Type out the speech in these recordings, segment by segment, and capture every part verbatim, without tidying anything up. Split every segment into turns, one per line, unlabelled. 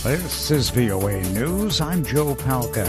This is V O A News. I'm Joe Palca.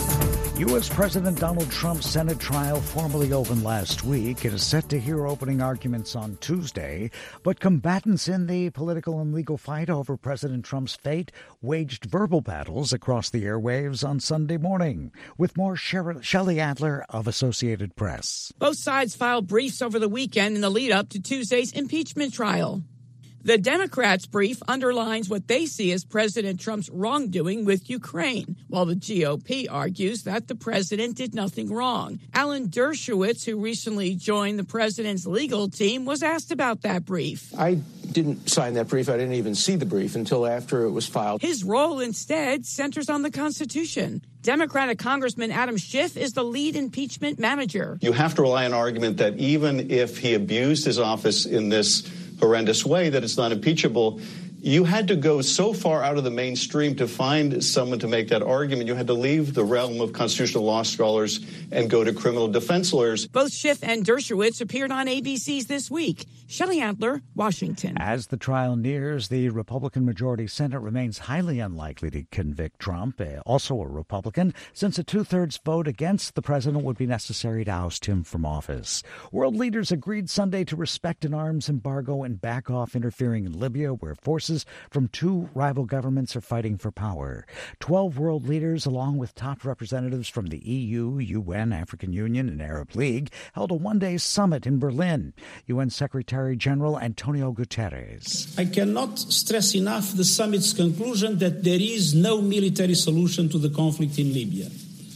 U S. President Donald Trump's Senate trial formally opened last week. It is set to hear opening arguments on Tuesday, but combatants in the political and legal fight over President Trump's fate waged verbal battles across the airwaves on Sunday morning. With more, Sher- Shelley Adler of Associated Press.
Both sides filed briefs over the weekend in the lead-up to Tuesday's impeachment trial. The Democrats' brief underlines what they see as President Trump's wrongdoing with Ukraine, while the G O P argues that the president did nothing wrong. Alan Dershowitz, who recently joined the president's legal team, was asked about that brief.
I didn't sign that brief. I didn't even see the brief until after it was filed.
His role instead centers on the Constitution. Democratic Congressman Adam Schiff is the lead impeachment manager.
You have to rely on an argument that even if he abused his office in this horrendous way, that it's not impeachable. You had to go so far out of the mainstream to find someone to make that argument. You had to leave the realm of constitutional law scholars and go to criminal defense lawyers.
Both Schiff and Dershowitz appeared on A B C's This Week. Shelley Adler, Washington.
As the trial nears, the Republican majority Senate remains highly unlikely to convict Trump, also a Republican, since a two-thirds vote against the president would be necessary to oust him from office. World leaders agreed Sunday to respect an arms embargo and back off interfering in Libya, where forces from two rival governments are fighting for power. Twelve world leaders, along with top representatives from the E U, U N, African Union, and Arab League, held a one-day summit in Berlin. U N Secretary General Antonio Guterres.
I cannot stress enough the summit's conclusion that there is no military solution to the conflict in Libya.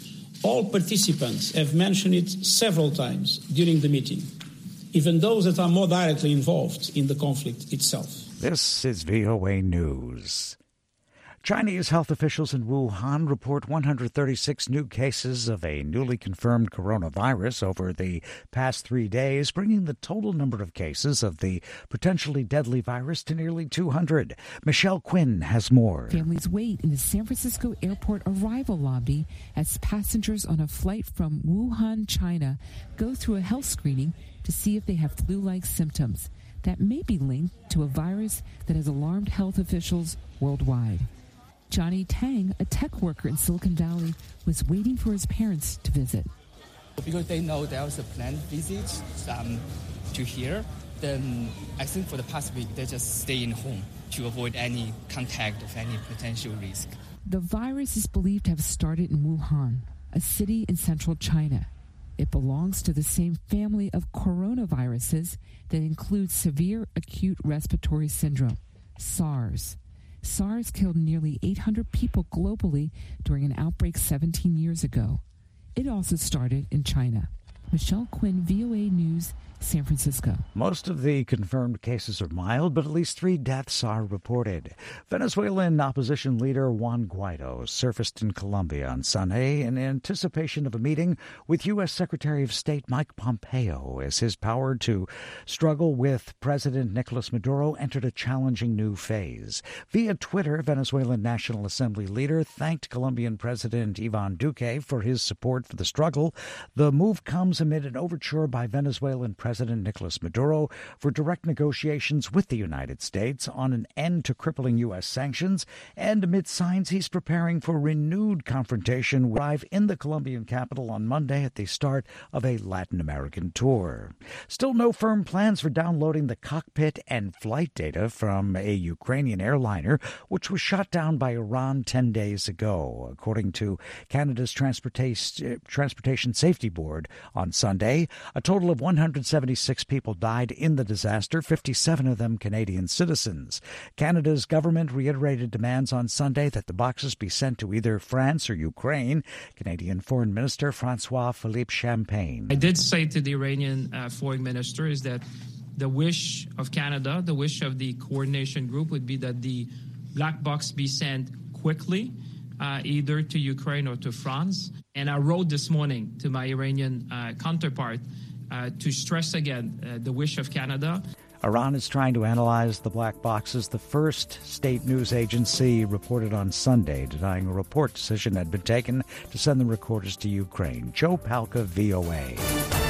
All participants have mentioned it several times during the meeting, even those that are more directly involved in the conflict itself.
This is V O A News. Chinese health officials in Wuhan report one hundred thirty-six new cases of a newly confirmed coronavirus over the past three days, bringing the total number of cases of the potentially deadly virus to nearly two hundred. Michelle Quinn has more.
Families wait in the San Francisco airport arrival lobby as passengers on a flight from Wuhan, China, go through a health screening to see if they have flu-like symptoms that may be linked to a virus that has alarmed health officials worldwide. Johnny Tang, a tech worker in Silicon Valley, was waiting for his parents to visit.
Because they know there was a planned visit um, to here, then I think for the past week, they just stay in home to avoid any contact of any potential risk.
The virus is believed to have started in Wuhan, a city in central China. It belongs to the same family of coronaviruses that includes severe acute respiratory syndrome, SARS. SARS killed nearly eight hundred people globally during an outbreak seventeen years ago. It also started in China. Michelle Quinn, V O A News, San Francisco.
Most of the confirmed cases are mild, but at least three deaths are reported. Venezuelan opposition leader Juan Guaido surfaced in Colombia on Sunday in anticipation of a meeting with U S. Secretary of State Mike Pompeo as his power to struggle with President Nicolas Maduro entered a challenging new phase. Via Twitter, Venezuelan National Assembly leader thanked Colombian President Ivan Duque for his support for the struggle. The move comes amid an overture by Venezuelan President President Nicolas Maduro for direct negotiations with the United States on an end to crippling U S sanctions, and amid signs he's preparing for renewed confrontation will arrive in the Colombian capital on Monday at the start of a Latin American tour. Still no firm plans for downloading the cockpit and flight data from a Ukrainian airliner, which was shot down by Iran ten days ago, according to Canada's Transportation, Transportation Safety Board on Sunday. A total of one hundred seventy-six people died in the disaster, fifty-seven of them Canadian citizens. Canada's government reiterated demands on Sunday that the boxes be sent to either France or Ukraine. Canadian Foreign Minister Francois-Philippe Champagne.
I did say to the Iranian uh, foreign minister is that the wish of Canada, the wish of the coordination group would be that the black box be sent quickly, uh, either to Ukraine or to France. And I wrote this morning to my Iranian uh, counterpart Uh, to stress again uh, the wish of Canada.
Iran is trying to analyze the black boxes. The first state news agency reported on Sunday, denying a report decision had been taken to send the recorders to Ukraine. Joe Palca, V O A.